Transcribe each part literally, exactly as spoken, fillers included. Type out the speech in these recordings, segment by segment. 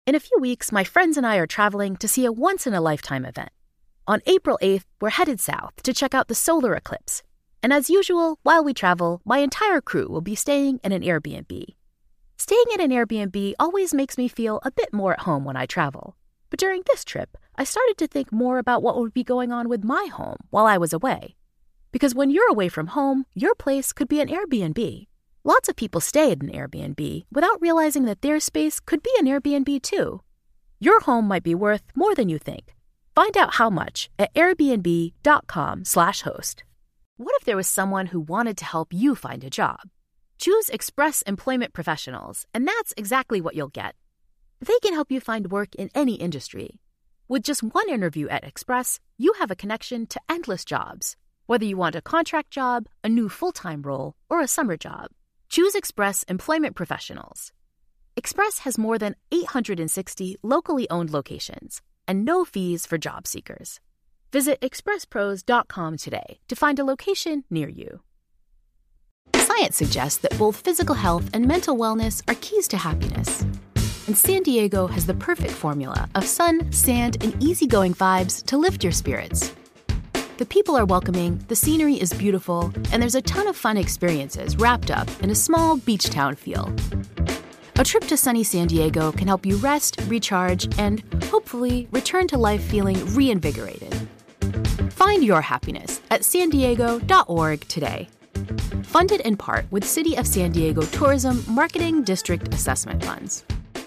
In a few weeks, my friends and I are traveling to see a once-in-a-lifetime event. On April eighth, we're headed south to check out the solar eclipse. And as usual, while we travel, my entire crew will be staying in an Airbnb. Staying in an Airbnb always makes me feel a bit more at home when I travel. But during this trip, I started to think more about what would be going on with my home while I was away. Because when you're away from home, your place could be an Airbnb. Lots of people stay at an Airbnb without realizing that their space could be an Airbnb too. Your home might be worth more than you think. Find out how much at airbnb.com slash host. What if there was someone who wanted to help you find a job? Choose Express Employment Professionals, and that's exactly what you'll get. They can help you find work in any industry. With just one interview at Express, you have a connection to endless jobs. Whether you want a contract job, a new full-time role, or a summer job, choose Express Employment Professionals. Express has more than eight hundred sixty locally owned locations and no fees for job seekers. Visit express pros dot com today to find a location near you. Science suggests that both physical health and mental wellness are keys to happiness. And San Diego has the perfect formula of sun, sand, and easygoing vibes to lift your spirits. The people are welcoming, the scenery is beautiful, and there's a ton of fun experiences wrapped up in a small beach town feel. A trip to sunny San Diego can help you rest, recharge, and hopefully return to life feeling reinvigorated. Find your happiness at san diego dot org today. Funded in part with City of San Diego Tourism Marketing District Assessment Funds.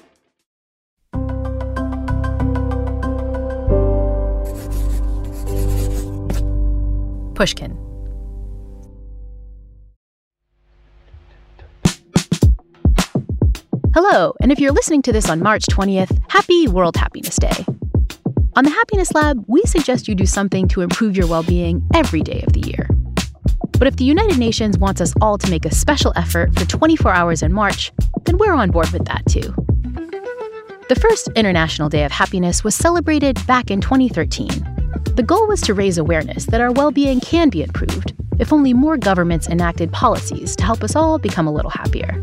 Pushkin. Hello, and if you're listening to this on March twentieth, happy World Happiness Day. On the Happiness Lab, we suggest you do something to improve your well-being every day of the year. But if the United Nations wants us all to make a special effort for twenty-four hours in March, then we're on board with that too. The first International Day of Happiness was celebrated back in twenty thirteen. The goal was to raise awareness that our well-being can be improved if only more governments enacted policies to help us all become a little happier.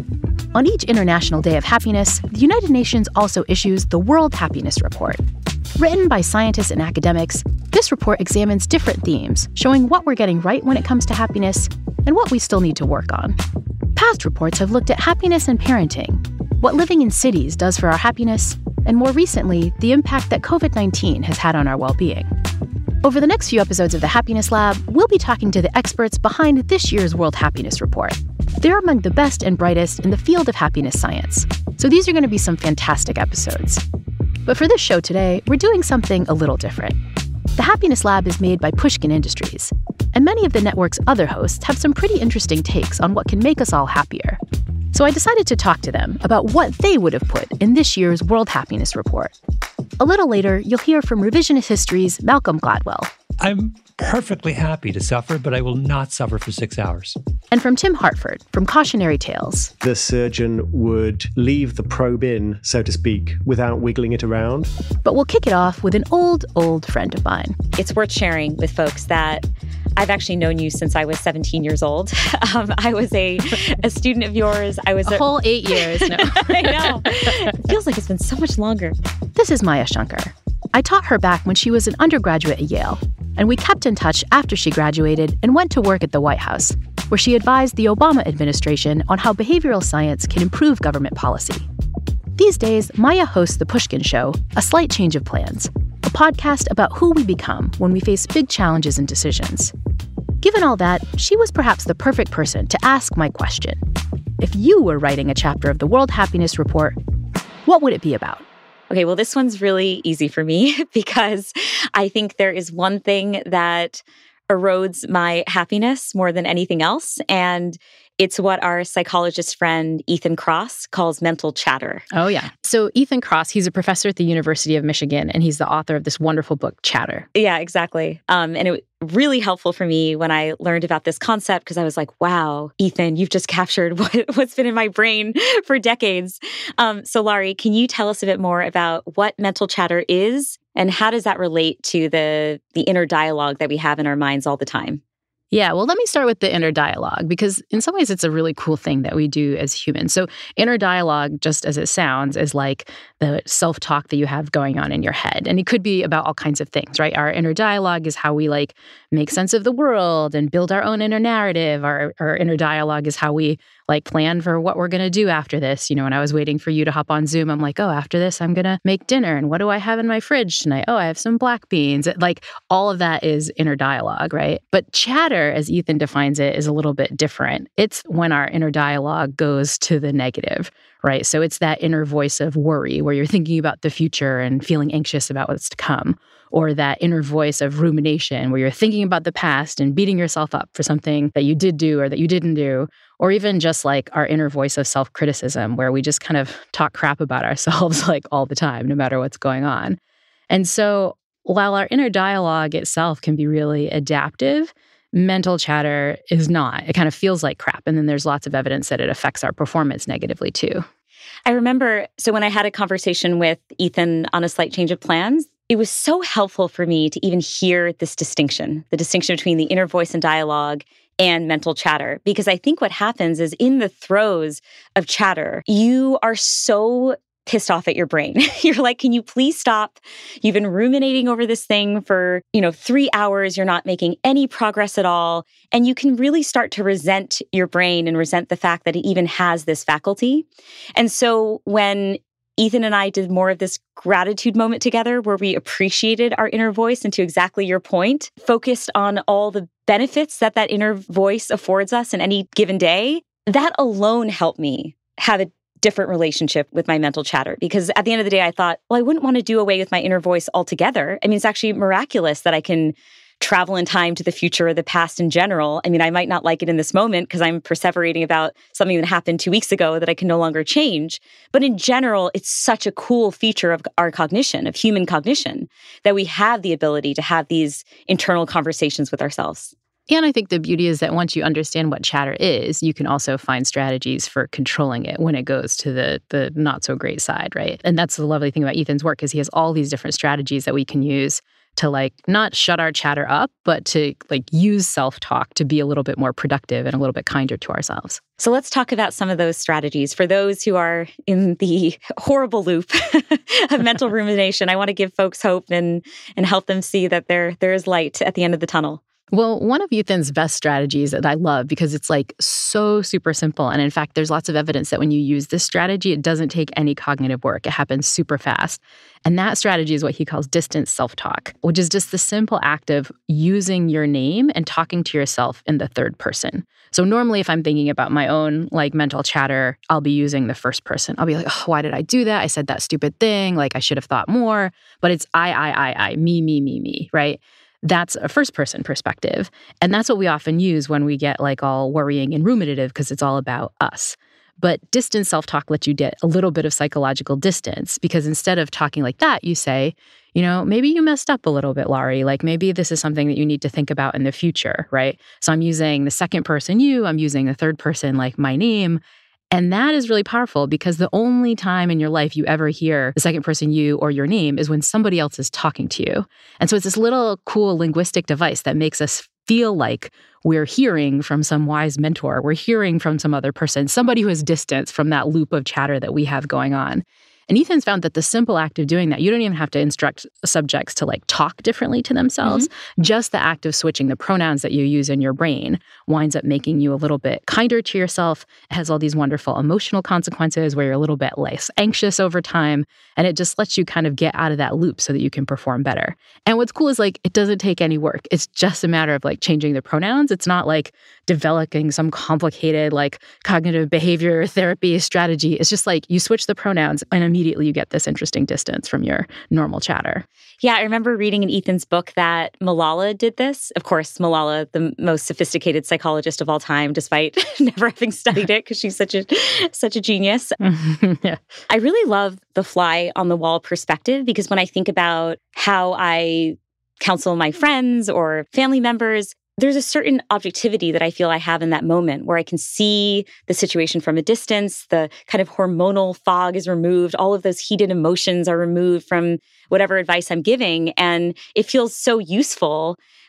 On each International Day of Happiness, the United Nations also issues the World Happiness Report. Written by scientists and academics, this report examines different themes, showing what we're getting right when it comes to happiness and what we still need to work on. Past reports have looked at happiness and parenting, what living in cities does for our happiness, and more recently, the impact that covid nineteen has had on our well-being. Over the next few episodes of the Happiness Lab, we'll be talking to the experts behind this year's World Happiness Report. They're among the best and brightest in the field of happiness science, so these are going to be some fantastic episodes. But for this show today, we're doing something a little different. The Happiness Lab is made by Pushkin Industries, and many of the network's other hosts have some pretty interesting takes on what can make us all happier. So I decided to talk to them about what they would have put in this year's World Happiness Report. A little later, you'll hear from Revisionist History's Malcolm Gladwell. I'm perfectly happy to suffer, but I will not suffer for six hours. And from Tim Hartford from Cautionary Tales. The surgeon would leave the probe in, so to speak, without wiggling it around. But we'll kick it off with an old, old friend of mine. It's worth sharing with folks that I've actually known you since I was seventeen years old. Um, I was a, a student of yours. I was a, a whole eight years. No. I know. It feels like it's been so much longer. This is Maya Shankar. I taught her back when she was an undergraduate at Yale, and we kept in touch after she graduated and went to work at the White House, where she advised the Obama administration on how behavioral science can improve government policy. These days, Maya hosts The Pushkin Show, A Slight Change of Plans, a podcast about who we become when we face big challenges and decisions. Given all that, she was perhaps the perfect person to ask my question. If you were writing a chapter of the World Happiness Report, what would it be about? Okay, well, this one's really easy for me because I think there is one thing that erodes my happiness more than anything else, and it's what our psychologist friend Ethan Kross calls mental chatter. Oh, yeah. So Ethan Kross, he's a professor at the University of Michigan, and he's the author of this wonderful book, Chatter. Yeah, exactly. Um, and it was really helpful for me when I learned about this concept because I was like, wow, Ethan, you've just captured what, what's been in my brain for decades. Um, so Laurie, can you tell us a bit more about what mental chatter is and how does that relate to the, the inner dialogue that we have in our minds all the time? Yeah, well, let me start with the inner dialogue, because in some ways it's a really cool thing that we do as humans. So inner dialogue, just as it sounds, is like the self-talk that you have going on in your head. And it could be about all kinds of things, right? Our inner dialogue is how we like make sense of the world and build our own inner narrative. Our, our inner dialogue is how we like plan for what we're going to do after this. You know, when I was waiting for you to hop on Zoom, I'm like, oh, after this, I'm going to make dinner. And what do I have in my fridge tonight? Oh, I have some black beans. Like all of that is inner dialogue, right? But chatter, as Ethan defines it, is a little bit different. It's when our inner dialogue goes to the negative, right? So it's that inner voice of worry where you're thinking about the future and feeling anxious about what's to come. Or that inner voice of rumination where you're thinking about the past and beating yourself up for something that you did do or that you didn't do. Or even just like our inner voice of self-criticism where we just kind of talk crap about ourselves like all the time, no matter what's going on. And so while our inner dialogue itself can be really adaptive, mental chatter is not. It kind of feels like crap. And then there's lots of evidence that it affects our performance negatively too. I remember, so when I had a conversation with Ethan on a slight change of plans, it was so helpful for me to even hear this distinction, the distinction between the inner voice and dialogue and mental chatter. Because I think what happens is in the throes of chatter, you are so pissed off at your brain. You're like, can you please stop? You've been ruminating over this thing for, you know, three hours. You're not making any progress at all. And you can really start to resent your brain and resent the fact that it even has this faculty. And so when Ethan and I did more of this gratitude moment together where we appreciated our inner voice and, to exactly your point, focused on all the benefits that that inner voice affords us in any given day, that alone helped me have a different relationship with my mental chatter. Because at the end of the day, I thought, well, I wouldn't want to do away with my inner voice altogether. I mean, it's actually miraculous that I can travel in time to the future or the past in general. I mean, I might not like it in this moment because I'm perseverating about something that happened two weeks ago that I can no longer change. But in general, it's such a cool feature of our cognition, of human cognition, that we have the ability to have these internal conversations with ourselves. And I think the beauty is that once you understand what chatter is, you can also find strategies for controlling it when it goes to the the not so great side, right? And that's the lovely thing about Ethan's work is he has all these different strategies that we can use to like not shut our chatter up, but to like use self-talk to be a little bit more productive and a little bit kinder to ourselves. So let's talk about some of those strategies. For those who are in the horrible loop of mental rumination, I want to give folks hope and and help them see that there there is light at the end of the tunnel. Well, one of Ethan's best strategies that I love because it's like so super simple. And in fact, there's lots of evidence that when you use this strategy, it doesn't take any cognitive work. It happens super fast. And that strategy is what he calls distance self-talk, which is just the simple act of using your name and talking to yourself in the third person. So normally if I'm thinking about my own like mental chatter, I'll be using the first person. I'll be like, oh, why did I do that? I said that stupid thing. Like I should have thought more. But it's I, I, I, I, me, me, me, me, right? That's a first person perspective. And that's what we often use when we get like all worrying and ruminative because it's all about us. But distance self-talk lets you get a little bit of psychological distance because instead of talking like that, you say, you know, maybe you messed up a little bit, Laurie. Like maybe this is something that you need to think about in the future, right? So I'm using the second person you, I'm using the third person like my name. And that is really powerful because the only time in your life you ever hear the second person you or your name is when somebody else is talking to you. And so it's this little cool linguistic device that makes us feel like we're hearing from some wise mentor. We're hearing from some other person, somebody who has distance from that loop of chatter that we have going on. And Ethan's found that the simple act of doing that, you don't even have to instruct subjects to like talk differently to themselves. Mm-hmm. Just the act of switching the pronouns that you use in your brain winds up making you a little bit kinder to yourself. It has all these wonderful emotional consequences where you're a little bit less anxious over time. And it just lets you kind of get out of that loop so that you can perform better. And what's cool is like, it doesn't take any work. It's just a matter of like changing the pronouns. It's not like developing some complicated like cognitive behavior therapy strategy. It's just like you switch the pronouns and immediately you get this interesting distance from your normal chatter. Yeah, I remember reading in Ethan's book that Malala did this. Of course, Malala, the most sophisticated psychologist of all time, despite never having studied it because she's such a such a genius. Yeah. I really love the fly on the wall perspective because when I think about how I counsel my friends or family members, there's a certain objectivity that I feel I have in that moment where I can see the situation from a distance, the kind of hormonal fog is removed, all of those heated emotions are removed from whatever advice I'm giving. And it feels so useful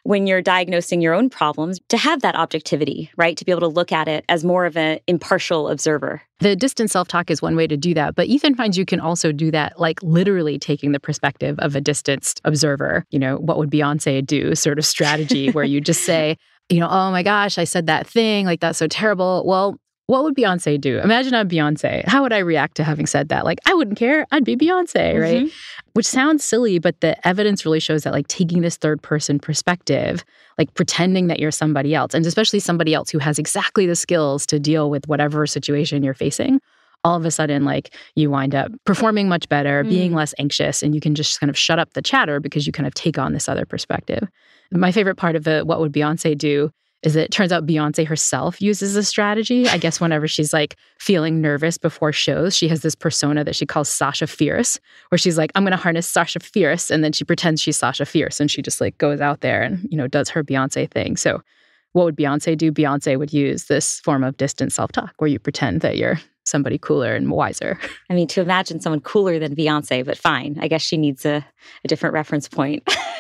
when you're diagnosing your own problems to have that objectivity, right? To be able to look at it as more of an impartial observer. The distant self-talk is one way to do that. But Ethan finds you can also do that, like literally taking the perspective of a distanced observer. You know, what would Beyonce do sort of strategy where you just say, you know, oh my gosh, I said that thing, like that's so terrible. Well, what would Beyonce do? Imagine I'm Beyonce. How would I react to having said that? Like, I wouldn't care. I'd be Beyonce, right? Mm-hmm. Which sounds silly, but the evidence really shows that like taking this third person perspective, like pretending that you're somebody else, and especially somebody else who has exactly the skills to deal with whatever situation you're facing, all of a sudden, like you wind up performing much better, mm. being less anxious, and you can just kind of shut up the chatter because you kind of take on this other perspective. My favorite part of the what would Beyonce do is that it turns out Beyonce herself uses this strategy. I guess whenever she's like feeling nervous before shows, she has this persona that she calls Sasha Fierce, where she's like, I'm going to harness Sasha Fierce. And then she pretends she's Sasha Fierce. And she just like goes out there and, you know, does her Beyonce thing. So what would Beyonce do? Beyonce would use this form of distant self-talk where you pretend that you're somebody cooler and wiser. I mean, to imagine someone cooler than Beyonce, but fine. I guess she needs a, a different reference point.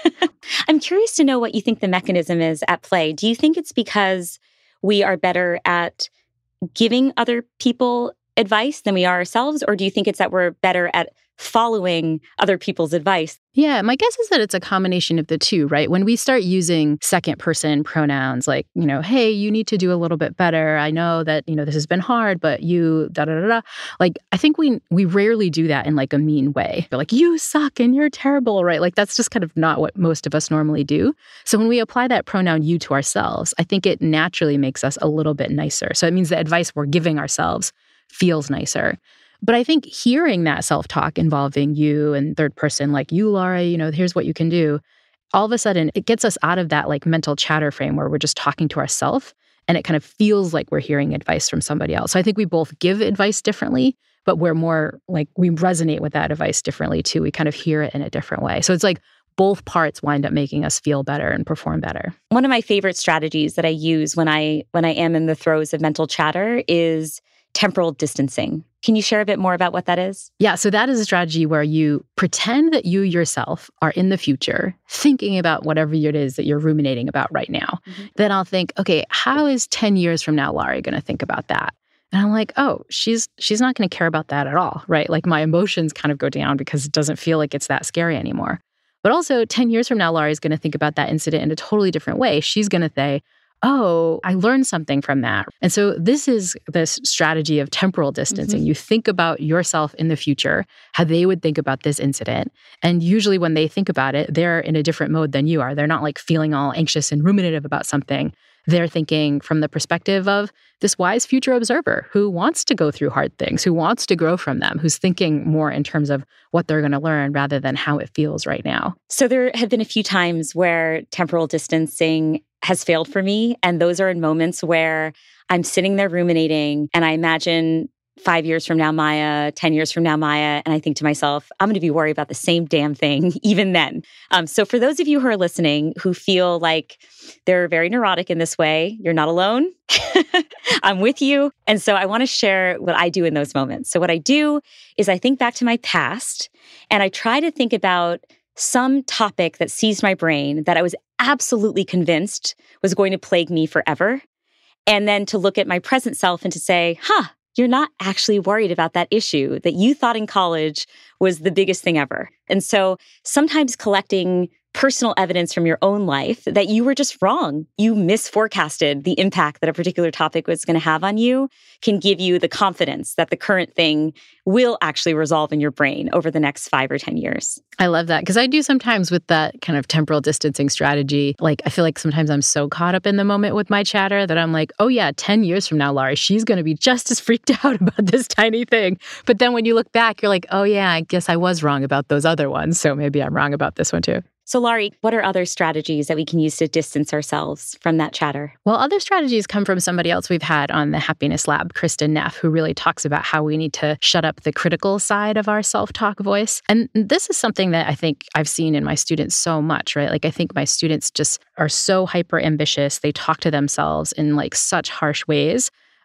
I'm curious to know what you think the mechanism is at play. Do you think it's because we are better at giving other people advice than we are ourselves? Or do you think it's that we're better at following other people's advice? Yeah, my guess is that it's a combination of the two, right? When we start using second person pronouns like, you know, hey, you need to do a little bit better. I know that, you know, this has been hard, but you da da da da. Like, I think we we rarely do that in like a mean way. We're like, you suck and you're terrible, right? Like, that's just kind of not what most of us normally do. So when we apply that pronoun you to ourselves, I think it naturally makes us a little bit nicer. So it means the advice we're giving ourselves feels nicer. But I think hearing that self-talk involving you and third person, like you, Laura, you know, here's what you can do, all of a sudden it gets us out of that like mental chatter frame where we're just talking to ourselves and it kind of feels like we're hearing advice from somebody else. So I think we both give advice differently, but we're more like we resonate with that advice differently too. We kind of hear it in a different way. So it's like both parts wind up making us feel better and perform better. One of my favorite strategies that I use when I when I am in the throes of mental chatter is temporal distancing. Can you share a bit more about what that is? Yeah, so that is a strategy where you pretend that you yourself are in the future thinking about whatever it is that you're ruminating about right now. Mm-hmm. Then I'll think, okay, how is ten years from now Laurie going to think about that? And I'm like, oh, she's she's not going to care about that at all, right? Like my emotions kind of go down because it doesn't feel like it's that scary anymore. But also ten years from now, Laurie's going to think about that incident in a totally different way. She's going to say, oh, I learned something from that. And so this is this strategy of temporal distancing. Mm-hmm. You think about yourself in the future, how they would think about this incident. And usually when they think about it, they're in a different mode than you are. They're not like feeling all anxious and ruminative about something. They're thinking from the perspective of this wise future observer who wants to go through hard things, who wants to grow from them, who's thinking more in terms of what they're going to learn rather than how it feels right now. So there have been a few times where temporal distancing has failed for me. And those are in moments where I'm sitting there ruminating and I imagine five years from now, Maya, ten years from now, Maya, and I think to myself, I'm going to be worried about the same damn thing even then. Um, so for those of you who are listening who feel like they're very neurotic in this way, you're not alone. I'm with you. And so I want to share what I do in those moments. So what I do is I think back to my past and I try to think about some topic that seized my brain that I was absolutely convinced was going to plague me forever. And then to look at my present self and to say, huh, you're not actually worried about that issue that you thought in college was the biggest thing ever. And so sometimes collecting personal evidence from your own life that you were just wrong. You misforecasted the impact that a particular topic was going to have on you can give you the confidence that the current thing will actually resolve in your brain over the next five or ten years. I love that because I do sometimes with that kind of temporal distancing strategy. Like, I feel like sometimes I'm so caught up in the moment with my chatter that I'm like, oh yeah, ten years from now, Laurie, she's going to be just as freaked out about this tiny thing. But then when you look back, you're like, oh yeah, I guess I was wrong about those other ones. So maybe I'm wrong about this one too. So Laurie, what are other strategies that we can use to distance ourselves from that chatter? Well, other strategies come from somebody else we've had on the Happiness Lab, Kristen Neff, who really talks about how we need to shut up the critical side of our self-talk voice. And this is something that I think I've seen in my students so much, right? Like I think my students just are so hyper ambitious. They talk to themselves in like such harsh ways.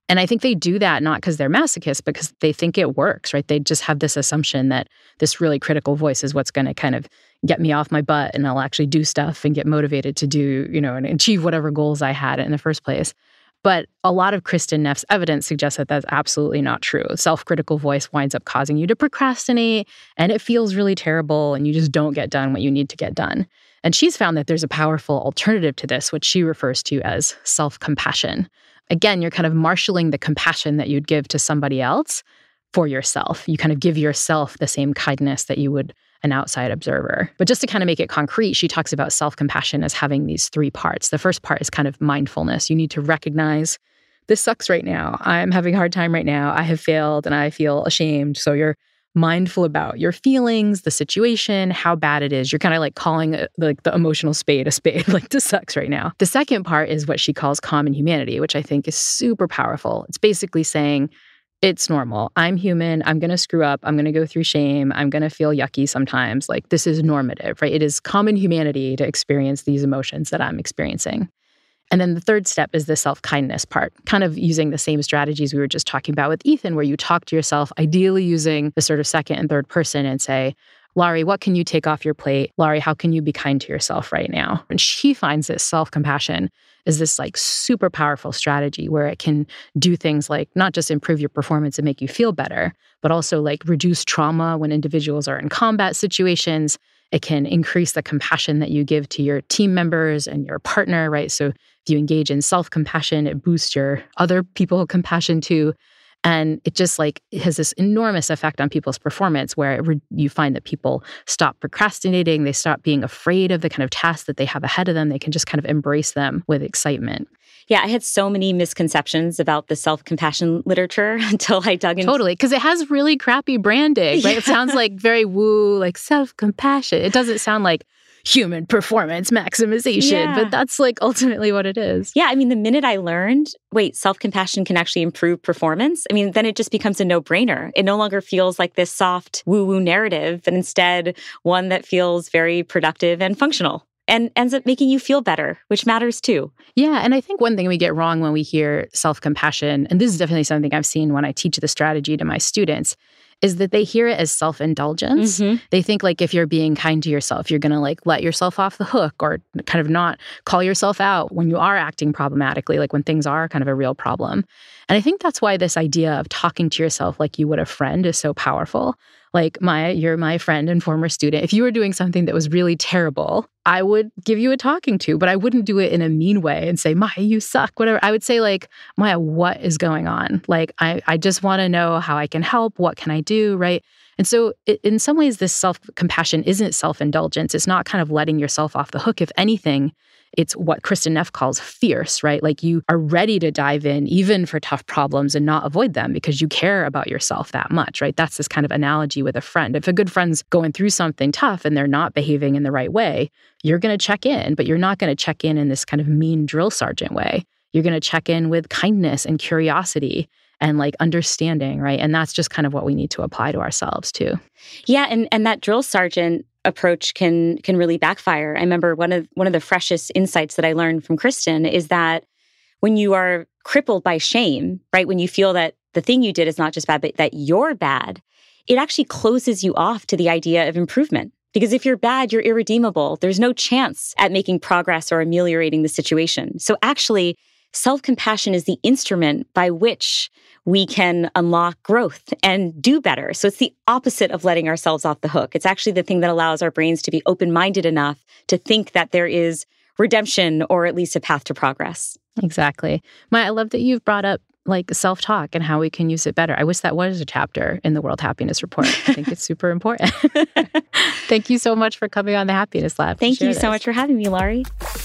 And I think they do that not because they're masochists, but because they think it works, right? They just have this assumption that this really critical voice is what's going to kind of get me off my butt and I'll actually do stuff and get motivated to do, you know, and achieve whatever goals I had in the first place. But a lot of Kristin Neff's evidence suggests that that's absolutely not true. Self-critical voice winds up causing you to procrastinate, and it feels really terrible, and you just don't get done what you need to get done. And she's found that there's a powerful alternative to this, which she refers to as self-compassion. Again, you're kind of marshaling the compassion that you'd give to somebody else for yourself. You kind of give yourself the same kindness that you would an outside observer. But just to kind of make it concrete, she talks about self-compassion as having these three parts. The first part is kind of mindfulness. You need to recognize, this sucks right now. I'm having a hard time right now. I have failed and I feel ashamed. So you're mindful about your feelings, the situation, how bad it is. You're kind of like calling it, like the emotional spade a spade, like this sucks right now. The second part is what she calls common humanity, which I think is super powerful. It's basically saying, it's normal. I'm human. I'm going to screw up. I'm going to go through shame. I'm going to feel yucky sometimes. Like, this is normative, right? It is common humanity to experience these emotions that I'm experiencing. And then the third step is the self-kindness part, kind of using the same strategies we were just talking about with Ethan, where you talk to yourself, ideally using the sort of second and third person and say, Laurie, what can you take off your plate? Laurie, how can you be kind to yourself right now? And she finds this self-compassion is this like super powerful strategy where it can do things like not just improve your performance and make you feel better, but also like reduce trauma when individuals are in combat situations. It can increase the compassion that you give to your team members and your partner, right? So if you engage in self-compassion, it boosts your other people compassion too. And it just like it has this enormous effect on people's performance where it re- you find that people stop procrastinating. They stop being afraid of the kind of tasks that they have ahead of them. They can just kind of embrace them with excitement. Yeah, I had so many misconceptions about the self-compassion literature until I dug into... Totally, because it has really crappy branding, right? Yeah. It sounds like very woo, like self-compassion. It doesn't sound like human performance maximization, yeah. But that's like ultimately what it is. Yeah, I mean, the minute I learned, wait, self-compassion can actually improve performance, I mean, then it just becomes a no-brainer. It no longer feels like this soft woo-woo narrative, but instead one that feels very productive and functional and ends up making you feel better, which matters too. Yeah, and I think one thing we get wrong when we hear self-compassion, and this is definitely something I've seen when I teach the strategy to my students, is that they hear it as self-indulgence. Mm-hmm. They think like if you're being kind to yourself, you're going to like let yourself off the hook or kind of not call yourself out when you are acting problematically, like when things are kind of a real problem. And I think that's why this idea of talking to yourself like you would a friend is so powerful. Like, Maya, you're my friend and former student. If you were doing something that was really terrible, I would give you a talking to, but I wouldn't do it in a mean way and say, Maya, you suck, whatever. I would say like, Maya, what is going on? Like, I, I just want to know how I can help. What can I do, right? And so it, in some ways, this self-compassion isn't self-indulgence. It's not kind of letting yourself off the hook. If anything, it's what Kristin Neff calls fierce, right? Like you are ready to dive in even for tough problems and not avoid them because you care about yourself that much, right? That's this kind of analogy with a friend. If a good friend's going through something tough and they're not behaving in the right way, you're going to check in, but you're not going to check in in this kind of mean drill sergeant way. You're going to check in with kindness and curiosity and like understanding, right? And that's just kind of what we need to apply to ourselves too. Yeah, and and that drill sergeant approach can can really backfire. I remember one of one of the freshest insights that I learned from Kristin is that when you are crippled by shame, right, when you feel that the thing you did is not just bad, but that you're bad, it actually closes you off to the idea of improvement. Because if you're bad, you're irredeemable. There's no chance at making progress or ameliorating the situation. So actually, self-compassion is the instrument by which we can unlock growth and do better. So it's the opposite of letting ourselves off the hook. It's actually the thing that allows our brains to be open-minded enough to think that there is redemption or at least a path to progress. Exactly. Maya, I love that you've brought up like self-talk and how we can use it better. I wish that was a chapter in the World Happiness Report. I think it's super important. Thank you so much for coming on the Happiness Lab. Thank you so this. much for having me, Laurie.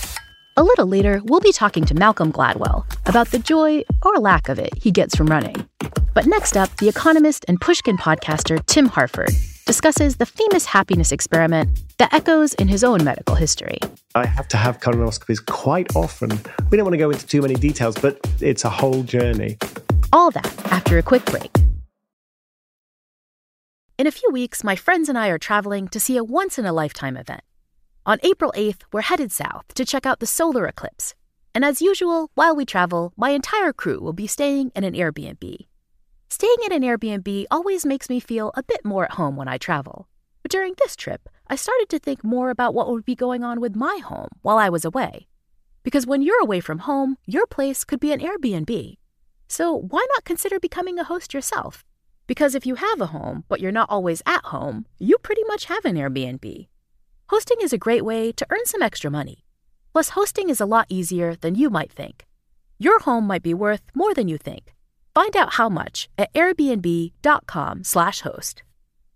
A little later, we'll be talking to Malcolm Gladwell about the joy, or lack of it, he gets from running. But next up, The Economist and Pushkin podcaster Tim Harford discusses the famous happiness experiment that echoes in his own medical history. I have to have colonoscopies quite often. We don't want to go into too many details, but it's a whole journey. All that after a quick break. In a few weeks, my friends and I are traveling to see a once-in-a-lifetime event. On April eighth, we're headed south to check out the solar eclipse. And as usual, while we travel, my entire crew will be staying in an Airbnb. Staying in an Airbnb always makes me feel a bit more at home when I travel. But during this trip, I started to think more about what would be going on with my home while I was away. Because when you're away from home, your place could be an Airbnb. So why not consider becoming a host yourself? Because if you have a home, but you're not always at home, you pretty much have an Airbnb. Hosting is a great way to earn some extra money. Plus, hosting is a lot easier than you might think. Your home might be worth more than you think. Find out how much at airbnb.com slash host.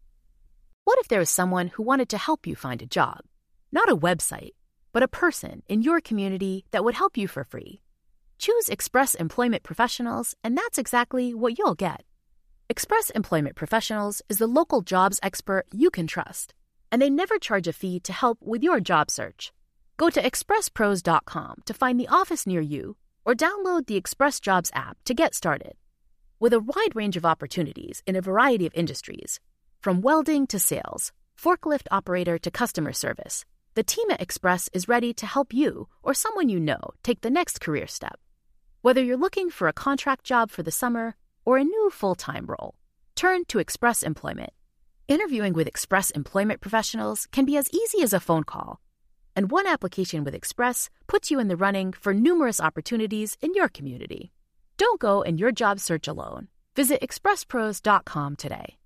What if there was someone who wanted to help you find a job? Not a website, but a person in your community that would help you for free. Choose Express Employment Professionals, and that's exactly what you'll get. Express Employment Professionals is the local jobs expert you can trust, and they never charge a fee to help with your job search. Go to express pros dot com to find the office near you, or download the Express Jobs app to get started. With a wide range of opportunities in a variety of industries, from welding to sales, forklift operator to customer service, the team at Express is ready to help you or someone you know take the next career step. Whether you're looking for a contract job for the summer or a new full-time role, turn to Express Employment. Interviewing with Express Employment Professionals can be as easy as a phone call, and one application with Express puts you in the running for numerous opportunities in your community. Don't go in your job search alone. Visit express pros dot com today.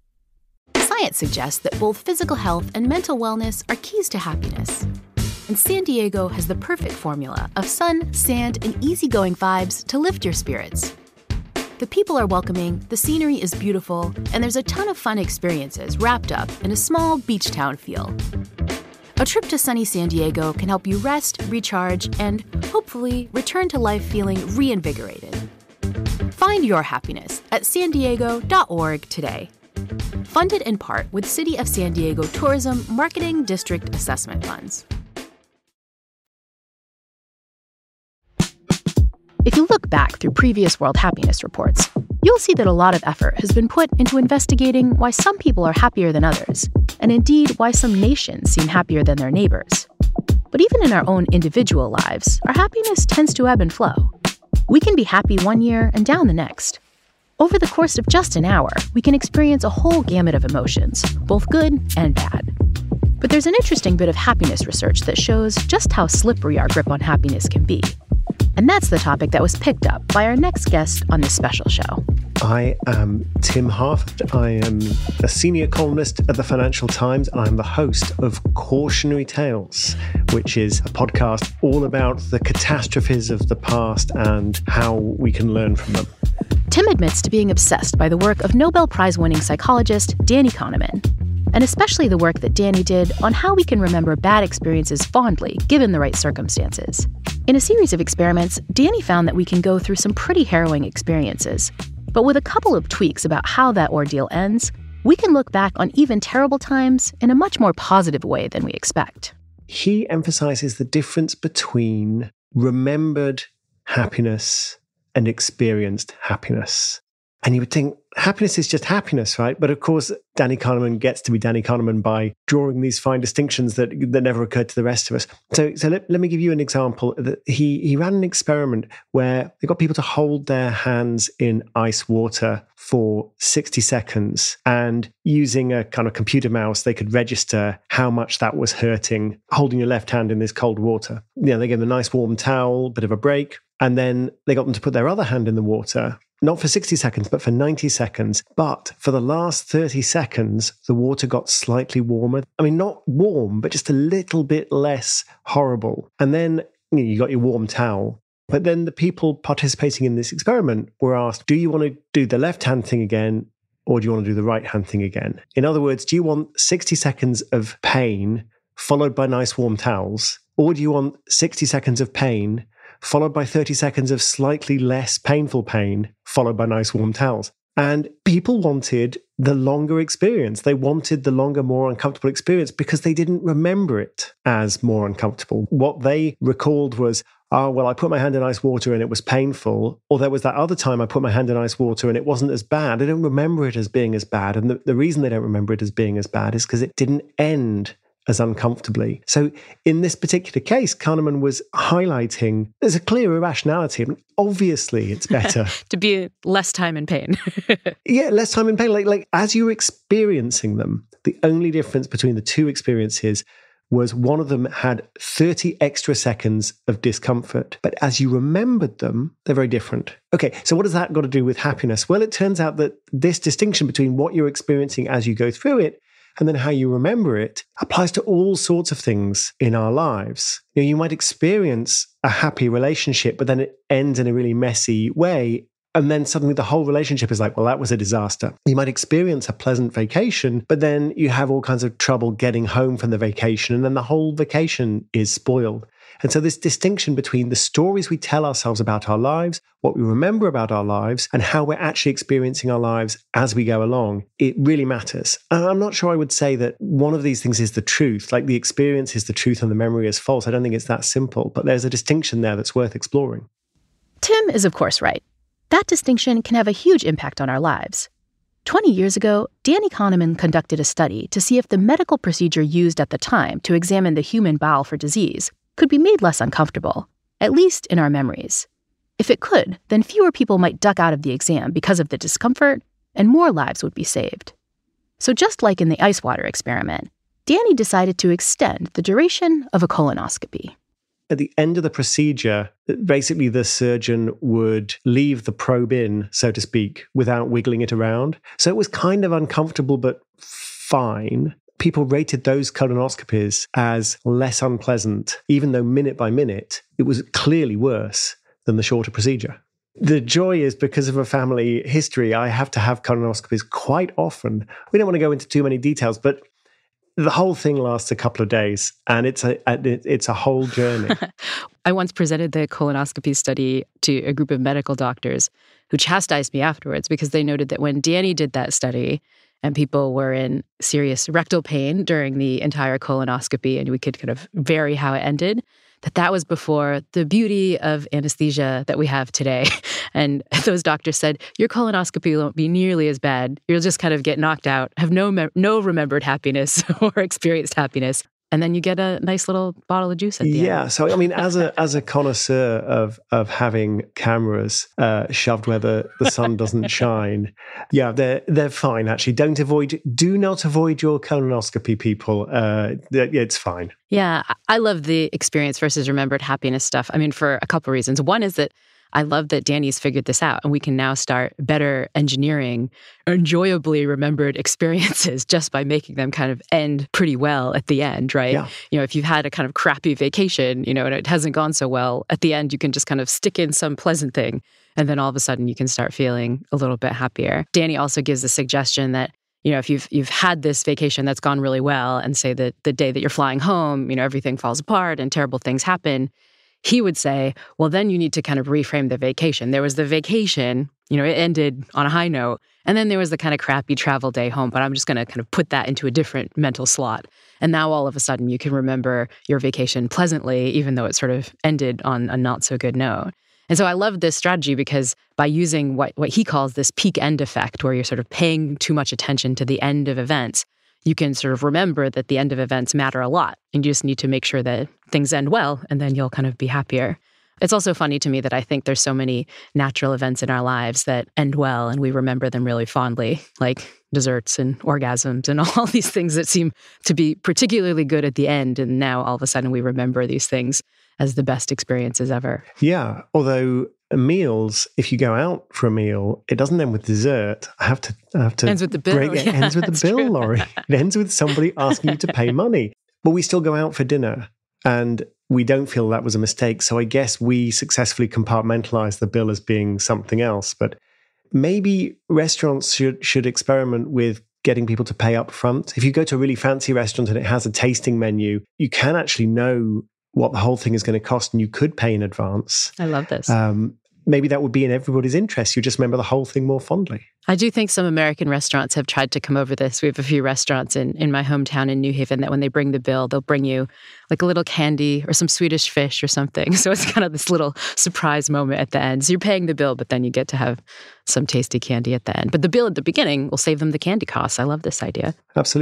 Science suggests that both physical health and mental wellness are keys to happiness. And San Diego has the perfect formula of sun, sand, and easygoing vibes to lift your spirits. The people are welcoming, the scenery is beautiful, and there's a ton of fun experiences wrapped up in a small beach town feel. A trip to sunny San Diego can help you rest, recharge, and hopefully return to life feeling reinvigorated. Find your happiness at san diego dot org today. Funded in part with City of San Diego Tourism Marketing District Assessment Funds. If you look back through previous World Happiness Reports, you'll see that a lot of effort has been put into investigating why some people are happier than others, and indeed why some nations seem happier than their neighbors. But even in our own individual lives, our happiness tends to ebb and flow. We can be happy one year and down the next. Over the course of just an hour, we can experience a whole gamut of emotions, both good and bad. But there's an interesting bit of happiness research that shows just how slippery our grip on happiness can be. And that's the topic that was picked up by our next guest on this special show. I am Tim Harford. I am a senior columnist at the Financial Times, and I'm the host of Cautionary Tales, which is a podcast all about the catastrophes of the past and how we can learn from them. Tim admits to being obsessed by the work of Nobel Prize-winning psychologist Danny Kahneman, and especially the work that Danny did on how we can remember bad experiences fondly, given the right circumstances. In a series of experiments, Danny found that we can go through some pretty harrowing experiences, but with a couple of tweaks about how that ordeal ends, we can look back on even terrible times in a much more positive way than we expect. He emphasizes the difference between remembered happiness and experienced happiness. And you would think happiness is just happiness, right? But of course, Danny Kahneman gets to be Danny Kahneman by drawing these fine distinctions that, that never occurred to the rest of us. So, so let, let me give you an example. He, he ran an experiment where they got people to hold their hands in ice water for sixty seconds. And using a kind of computer mouse, they could register how much that was hurting, holding your left hand in this cold water. You know, they gave them a nice warm towel, bit of a break. And then they got them to put their other hand in the water, not for sixty seconds, but for ninety seconds. But for the last thirty seconds, the water got slightly warmer. I mean, not warm, but just a little bit less horrible. And then you know, you got your warm towel. But then the people participating in this experiment were asked, do you want to do the left-hand thing again, or do you want to do the right-hand thing again? In other words, do you want sixty seconds of pain followed by nice warm towels, or do you want sixty seconds of pain followed by thirty seconds of slightly less painful pain, followed by nice warm towels? And people wanted the longer experience. They wanted the longer, more uncomfortable experience because they didn't remember it as more uncomfortable. What they recalled was, oh, well, I put my hand in ice water and it was painful. Or there was that other time I put my hand in ice water and it wasn't as bad. They don't remember it as being as bad. And the, the reason they don't remember it as being as bad is because it didn't end as uncomfortably. So in this particular case, Kahneman was highlighting there's a clear irrationality. I mean, obviously, it's better to be less time in pain. yeah, less time in pain. Like, like as you're experiencing them, the only difference between the two experiences was one of them had thirty extra seconds of discomfort. But as you remembered them, they're very different. Okay, so what has that got to do with happiness? Well, it turns out that this distinction between what you're experiencing as you go through it and then how you remember it applies to all sorts of things in our lives. You know, you might experience a happy relationship, but then it ends in a really messy way. And then suddenly the whole relationship is like, well, that was a disaster. You might experience a pleasant vacation, but then you have all kinds of trouble getting home from the vacation, and then the whole vacation is spoiled. And so this distinction between the stories we tell ourselves about our lives, what we remember about our lives, and how we're actually experiencing our lives as we go along, it really matters. And I'm not sure I would say that one of these things is the truth, like the experience is the truth and the memory is false. I don't think it's that simple, but there's a distinction there that's worth exploring. Tim is, of course, right. That distinction can have a huge impact on our lives. twenty years ago, Danny Kahneman conducted a study to see if the medical procedure used at the time to examine the human bowel for disease could be made less uncomfortable, at least in our memories. If it could, then fewer people might duck out of the exam because of the discomfort, and more lives would be saved. So just like in the ice water experiment, Danny decided to extend the duration of a colonoscopy. At the end of the procedure, basically the surgeon would leave the probe in, so to speak, without wiggling it around. So it was kind of uncomfortable, but fine. People rated those colonoscopies as less unpleasant, even though minute by minute, it was clearly worse than the shorter procedure. The joy is because of a family history, I have to have colonoscopies quite often. We don't want to go into too many details, but the whole thing lasts a couple of days, and it's a it's a whole journey. I once presented the colonoscopy study to a group of medical doctors who chastised me afterwards because they noted that when Danny did that study and people were in serious rectal pain during the entire colonoscopy and we could kind of vary how it ended, that that was before the beauty of anesthesia that we have today. And those doctors said, your colonoscopy won't be nearly as bad. You'll just kind of get knocked out, have no me- no remembered happiness or experienced happiness. And then you get a nice little bottle of juice at the yeah, end. Yeah, so I mean, as a as a connoisseur of of having cameras uh, shoved where the, the sun doesn't shine, yeah, they're they're fine actually. Don't avoid, do not avoid your colonoscopy, people. Uh, it's fine. Yeah, I love the experience versus remembered happiness stuff. I mean, for a couple of reasons. One is that I love that Danny's figured this out and we can now start better engineering enjoyably remembered experiences just by making them kind of end pretty well at the end, right? Yeah. You know, if you've had a kind of crappy vacation, you know, and it hasn't gone so well, at the end you can just kind of stick in some pleasant thing and then all of a sudden you can start feeling a little bit happier. Danny also gives the suggestion that, you know, if you've you've had this vacation that's gone really well and say that the day that you're flying home, you know, everything falls apart and terrible things happen, he would say, well, then you need to kind of reframe the vacation. There was the vacation, you know, it ended on a high note. And then there was the kind of crappy travel day home, but I'm just going to kind of put that into a different mental slot. And now all of a sudden you can remember your vacation pleasantly, even though it sort of ended on a not so good note. And so I love this strategy because by using what, what he calls this peak end effect, where you're sort of paying too much attention to the end of events, you can sort of remember that the end of events matter a lot. And you just need to make sure that things end well, and then you'll kind of be happier. It's also funny to me that I think there's so many natural events in our lives that end well, and we remember them really fondly, like desserts and orgasms and all these things that seem to be particularly good at the end. And now all of a sudden we remember these things as the best experiences ever. Yeah, although meals, if you go out for a meal, it doesn't end with dessert. I have to, I have to. Ends with the bill. Break, it yeah, ends with the bill, true. Laurie. It ends with somebody asking you to pay money. But we still go out for dinner, and we don't feel that was a mistake. So I guess we successfully compartmentalize the bill as being something else. But maybe restaurants should should experiment with getting people to pay up front. If you go to a really fancy restaurant and it has a tasting menu, you can actually know what the whole thing is going to cost, and you could pay in advance. I love this. Um, maybe that would be in everybody's interest. You just remember the whole thing more fondly. I do think some American restaurants have tried to come over this. We have a few restaurants in, in my hometown in New Haven that when they bring the bill, they'll bring you like a little candy or some Swedish fish or something. So it's kind of this little surprise moment at the end. So you're paying the bill, but then you get to have some tasty candy at the end. But the bill at the beginning will save them the candy costs. I love this idea. Absolutely.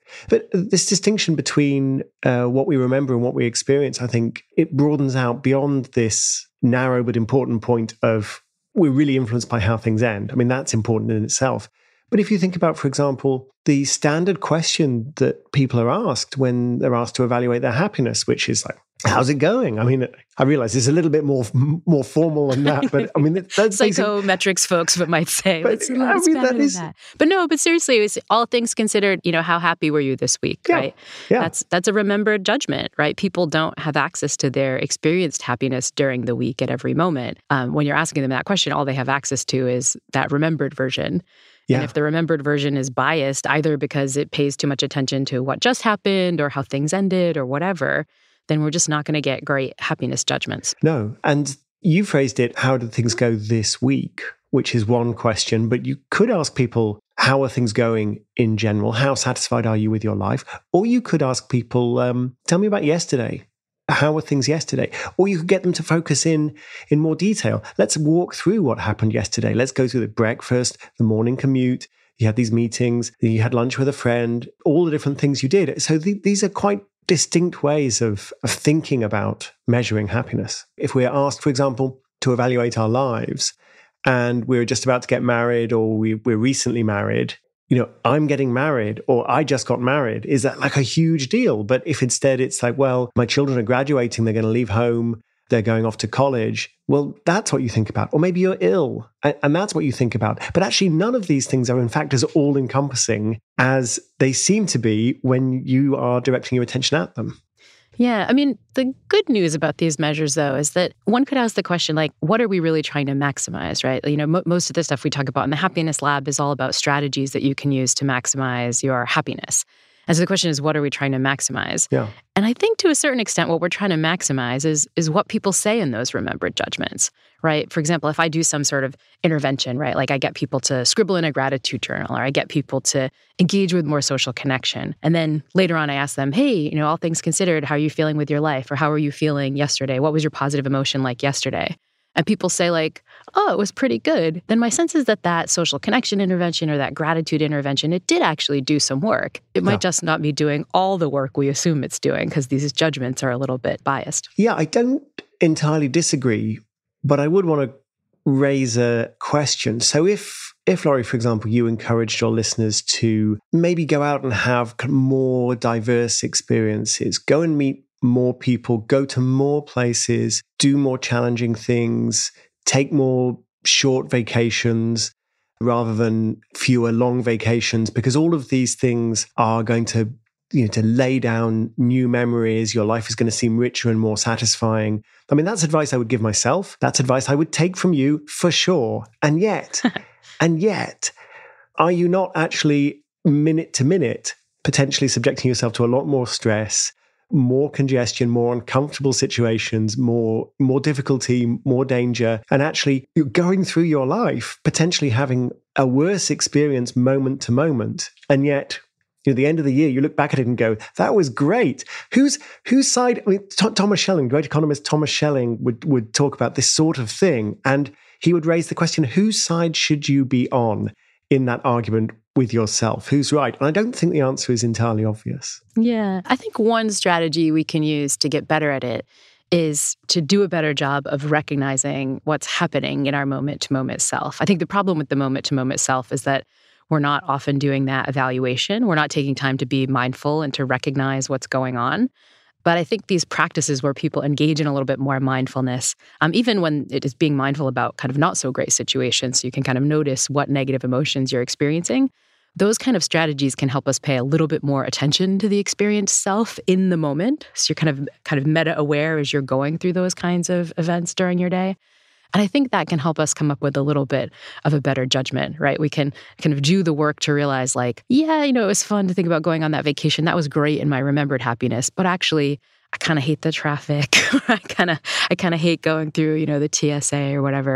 But this distinction between uh, what we remember and what we experience, I think it broadens out beyond this narrow but important point of we're really influenced by how things end. I mean, that's important in itself. But if you think about, for example, the standard question that people are asked when they're asked to evaluate their happiness, which is like, how's it going? I mean, I realize it's a little bit more more formal than that, but I mean, that's psychometrics folks but might say. But, it's, I it's mean, better that than is, that. But no, but seriously, it's all things considered, you know, how happy were you this week, yeah, right? Yeah. That's that's a remembered judgment, right? People don't have access to their experienced happiness during the week at every moment. Um, when you're asking them that question, all they have access to is that remembered version. Yeah. And if the remembered version is biased, either because it pays too much attention to what just happened or how things ended or whatever, then we're just not going to get great happiness judgments. No. And you phrased it, how did things go this week? Which is one question, but you could ask people, how are things going in general? How satisfied are you with your life? Or you could ask people, um, tell me about yesterday. How were things yesterday? Or you could get them to focus in in more detail. Let's walk through what happened yesterday. Let's go through the breakfast, the morning commute. You had these meetings, you had lunch with a friend, all the different things you did. So th- these are quite distinct ways of, of thinking about measuring happiness. If we're asked, for example, to evaluate our lives, and we're just about to get married or we, we're recently married, you know, I'm getting married or I just got married. Is that like a huge deal? But if instead it's like, well, my children are graduating, they're going to leave home, they're going off to college. Well, that's what you think about. Or maybe you're ill and, and that's what you think about. But actually, none of these things are in fact as all encompassing as they seem to be when you are directing your attention at them. Yeah. I mean, the good news about these measures, though, is that one could ask the question, like, what are we really trying to maximize, right? You know, m- most of the stuff we talk about in the Happiness Lab is all about strategies that you can use to maximize your happiness. And so the question is, what are we trying to maximize? Yeah. And I think to a certain extent, what we're trying to maximize is, is what people say in those remembered judgments, right? For example, if I do some sort of intervention, right? Like I get people to scribble in a gratitude journal, or I get people to engage with more social connection. And then later on, I ask them, hey, you know, all things considered, how are you feeling with your life? Or how are you feeling yesterday? What was your positive emotion like yesterday? And people say like, oh, it was pretty good. Then my sense is that that social connection intervention or that gratitude intervention, it did actually do some work. It might yeah. just not be doing all the work we assume it's doing because these judgments are a little bit biased. Yeah, I don't entirely disagree, but I would want to raise a question. So if, if Laurie, for example, you encouraged your listeners to maybe go out and have more diverse experiences, go and meet more people, go to more places, do more challenging things, take more short vacations rather than fewer long vacations, because all of these things are going to, you know, to lay down new memories. Your life is going to seem richer and more satisfying. I mean, that's advice I would give myself. That's advice I would take from you for sure. And yet, and yet, are you not actually minute to minute potentially subjecting yourself to a lot more stress, more congestion, more uncomfortable situations, more more difficulty, more danger, and actually you're going through your life potentially having a worse experience moment to moment, and yet at the end of the year you look back at it and go, that was great. Whose whose side? I mean, Th- Thomas Schelling, great economist Thomas Schelling would would talk about this sort of thing, and he would raise the question: whose side should you be on in that argument with yourself? Who's right? And I don't think the answer is entirely obvious. Yeah. I think one strategy we can use to get better at it is to do a better job of recognizing what's happening in our moment-to-moment self. I think the problem with the moment-to-moment self is that we're not often doing that evaluation. We're not taking time to be mindful and to recognize what's going on. But I think these practices where people engage in a little bit more mindfulness, um, even when it is being mindful about kind of not so great situations, so you can kind of notice what negative emotions you're experiencing, those kind of strategies can help us pay a little bit more attention to the experienced self in the moment. So you're kind of kind of meta-aware as you're going through those kinds of events during your day. And I think that can help us come up with a little bit of a better judgment, right? We can kind of do the work to realize like, yeah, you know, it was fun to think about going on that vacation. That was great in my remembered happiness. But actually, I kind of hate the traffic. I kind of I kind of hate going through, you know, the T S A or whatever.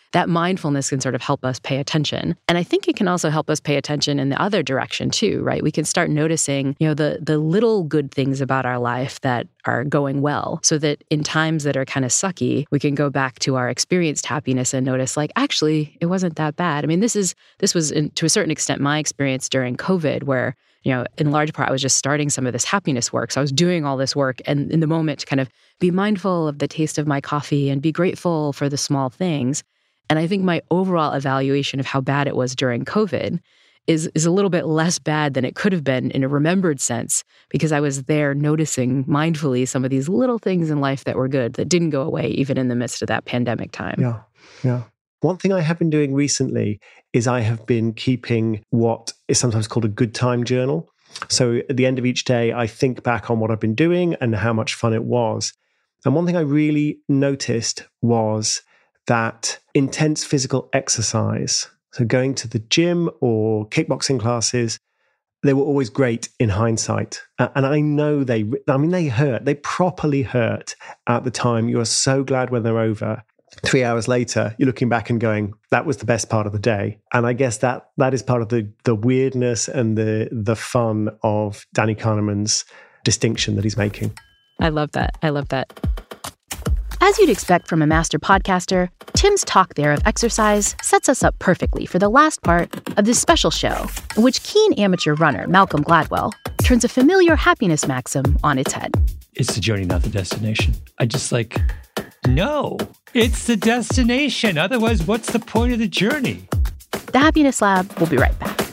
that mindfulness can sort of help us pay attention. And I think it can also help us pay attention in the other direction too, right? We can start noticing, you know, the the little good things about our life that are going well, so that in times that are kind of sucky, we can go back to our experienced happiness and notice, like, actually, it wasn't that bad. I mean, this is this was in, to a certain extent my experience during COVID, where, you know, in large part, I was just starting some of this happiness work. So I was doing all this work, and in the moment to kind of be mindful of the taste of my coffee and be grateful for the small things. And I think my overall evaluation of how bad it was during COVID is, is a little bit less bad than it could have been in a remembered sense, because I was there noticing mindfully some of these little things in life that were good, that didn't go away even in the midst of that pandemic time. Yeah, yeah. One thing I have been doing recently is I have been keeping what is sometimes called a good time journal. So at the end of each day, I think back on what I've been doing and how much fun it was. And one thing I really noticed was that intense physical exercise, so going to the gym or kickboxing classes, they were always great in hindsight. Uh, and I know they, I mean, they hurt. They properly hurt at the time. You're so glad when they're over. Three hours later, you're looking back and going, that was the best part of the day. And I guess that that is part of the the weirdness and the the fun of Danny Kahneman's distinction that he's making. I love that. I love that. As you'd expect from a master podcaster, Tim's talk there of exercise sets us up perfectly for the last part of this special show, in which keen amateur runner Malcolm Gladwell turns a familiar happiness maxim on its head. It's the journey, not the destination. I just like, no, it's the destination. Otherwise, what's the point of the journey? The Happiness Lab will be right back.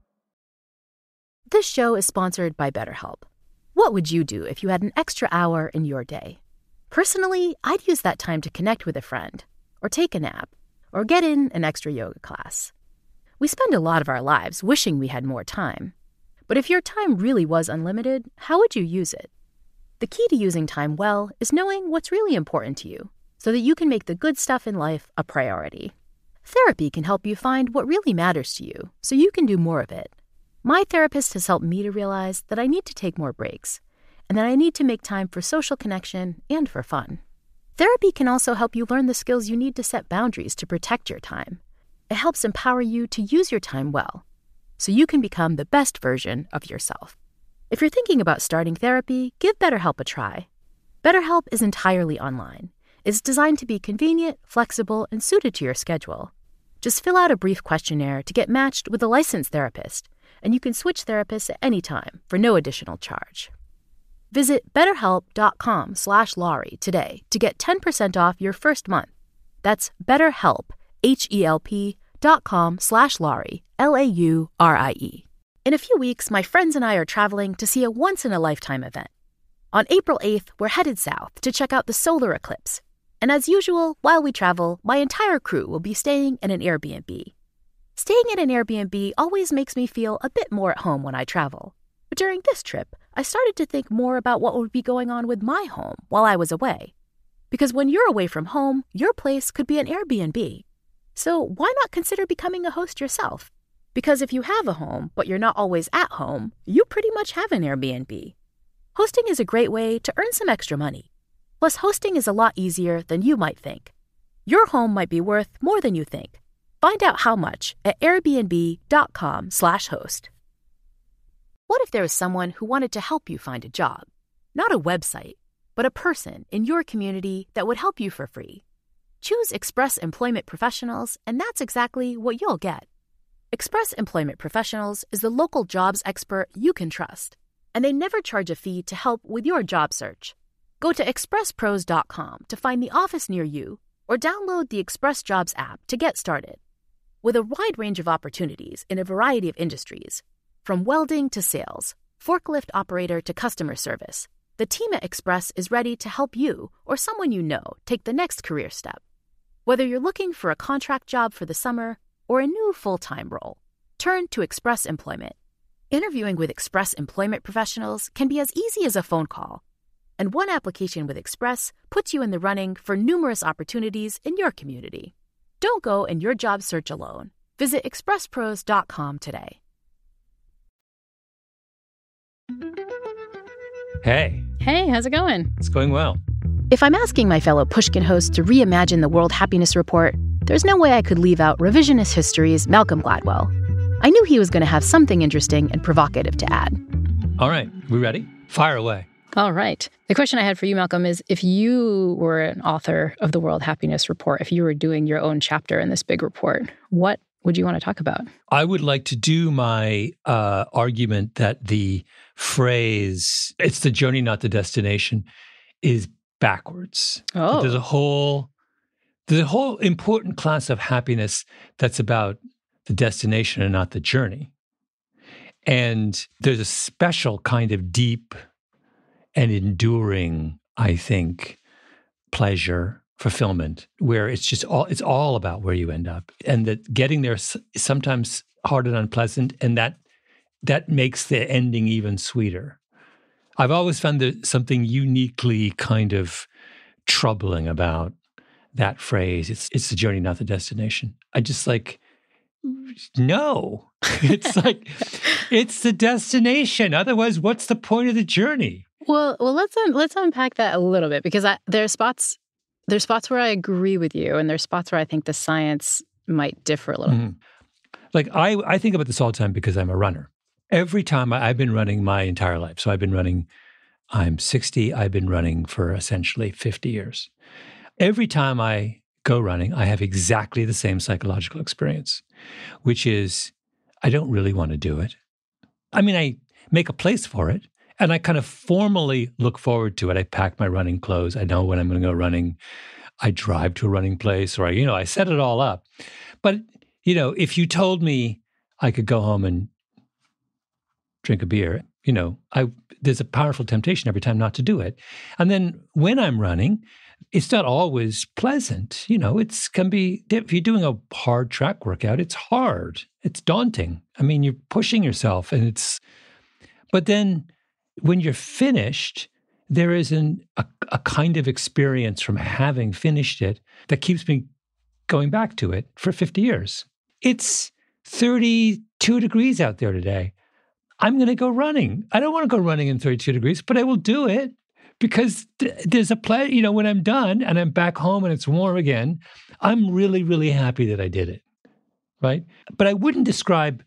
This show is sponsored by BetterHelp. What would you do if you had an extra hour in your day? Personally, I'd use that time to connect with a friend, or take a nap, or get in an extra yoga class. We spend a lot of our lives wishing we had more time. But if your time really was unlimited, how would you use it? The key to using time well is knowing what's really important to you, so that you can make the good stuff in life a priority. Therapy can help you find what really matters to you, so you can do more of it. My therapist has helped me to realize that I need to take more breaks, and that I need to make time for social connection and for fun. Therapy can also help you learn the skills you need to set boundaries to protect your time. It helps empower you to use your time well, so you can become the best version of yourself. If you're thinking about starting therapy, give BetterHelp a try. BetterHelp is entirely online. It's designed to be convenient, flexible, and suited to your schedule. Just fill out a brief questionnaire to get matched with a licensed therapist, and you can switch therapists at any time for no additional charge. Visit betterhelp.com slash Laurie today to get ten percent off your first month. That's BetterHelp, H-E-L-P dot com slash Laurie, L A U R I E. In a few weeks, my friends and I are traveling to see a once-in-a-lifetime event. On April eighth, we're headed south to check out the solar eclipse. And as usual, while we travel, my entire crew will be staying in an Airbnb. Staying in an Airbnb always makes me feel a bit more at home when I travel. But during this trip, I started to think more about what would be going on with my home while I was away. Because when you're away from home, your place could be an Airbnb. So why not consider becoming a host yourself? Because if you have a home, but you're not always at home, you pretty much have an Airbnb. Hosting is a great way to earn some extra money. Plus, hosting is a lot easier than you might think. Your home might be worth more than you think. Find out how much at airbnb.com slash host. What if there was someone who wanted to help you find a job? Not a website, but a person in your community that would help you for free. Choose Express Employment Professionals, and that's exactly what you'll get. Express Employment Professionals is the local jobs expert you can trust, and they never charge a fee to help with your job search. Go to express pros dot com to find the office near you, or download the Express Jobs app to get started. With a wide range of opportunities in a variety of industries, from welding to sales, forklift operator to customer service, the team at Express is ready to help you or someone you know take the next career step. Whether you're looking for a contract job for the summer or a new full-time role, turn to Express Employment. Interviewing with Express Employment Professionals can be as easy as a phone call, and one application with Express puts you in the running for numerous opportunities in your community. Don't go in your job search alone. Visit express pros dot com today. Hey. Hey, how's it going? It's going well. If I'm asking my fellow Pushkin hosts to reimagine the World Happiness Report, there's no way I could leave out revisionist history's Malcolm Gladwell. I knew he was going to have something interesting and provocative to add. All right, we ready? Fire away. All right. The question I had for you, Malcolm, is if you were an author of the World Happiness Report, if you were doing your own chapter in this big report, what would you want to talk about? I would like to do my uh, argument that the phrase, it's the journey, not the destination, is backwards. Oh. There's a whole, there's a whole important class of happiness that's about the destination and not the journey. And there's a special kind of deep and enduring, I think, pleasure, fulfillment, where it's just all, it's all about where you end up. And that getting there is sometimes hard and unpleasant, and that that makes the ending even sweeter. I've always found that something uniquely kind of troubling about that phrase. It's it's the journey, not the destination. I just like, no. It's like, it's the destination. Otherwise, what's the point of the journey? Well, well, let's un- let's unpack that a little bit, because I, there are spots there's spots where I agree with you, and there's spots where I think the science might differ a little. Mm-hmm. Like I, I think about this all the time because I'm a runner. Every time I, I've been running my entire life. So I've been running, I'm sixty, I've been running for essentially fifty years. Every time I go running, I have exactly the same psychological experience, which is I don't really want to do it. I mean, I make a place for it, and I kind of formally look forward to it. I pack my running clothes. I know when I'm going to go running. I drive to a running place, or I, you know, I set it all up. But, you know, if you told me I could go home and drink a beer, you know, I there's a powerful temptation every time not to do it. And then when I'm running, it's not always pleasant. You know, it's can be, if you're doing a hard track workout, it's hard. It's daunting. I mean, you're pushing yourself, and it's, but then when you're finished, there is an, a, a kind of experience from having finished it that keeps me going back to it for fifty years. It's thirty-two degrees out there today. I'm going to go running. I don't want to go running in thirty-two degrees, but I will do it because th- there's a play, you know, when I'm done and I'm back home and it's warm again, I'm really, really happy that I did it, right? But I wouldn't describe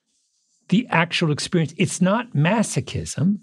the actual experience. It's not masochism,